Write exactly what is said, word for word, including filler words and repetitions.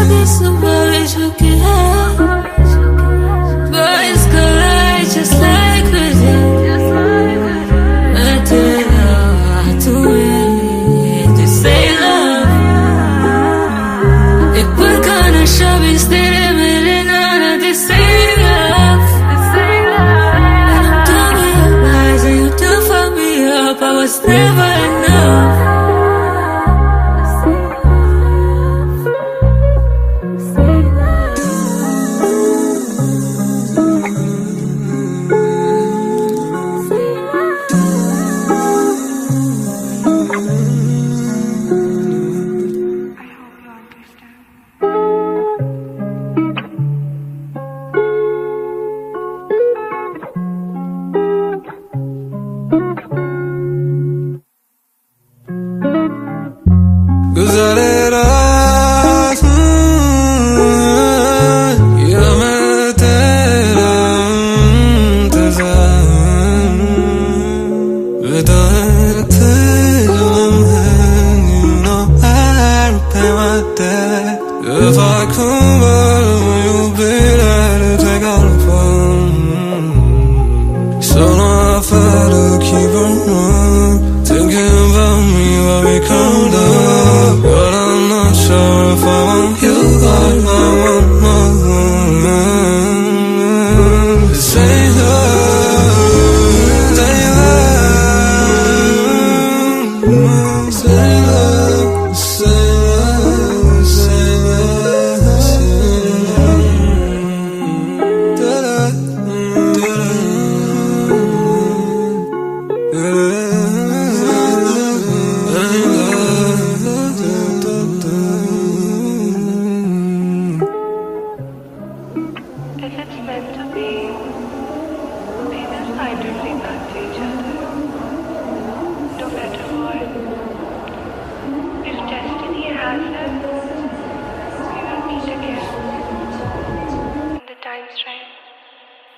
be somebody to get, but it's collide just like we did. I did all I do it to say love. It put gonna show me stay with none of this same love. And I'm done realizing you do fuck me up. I was never enough. Güzelleras Yameteram tezam Vedatelam and you know I repay my debt. If I come back, you'll be there to take all the fun. So now I try to keep on thinking about me while we come down. But I'm not sure if I want you.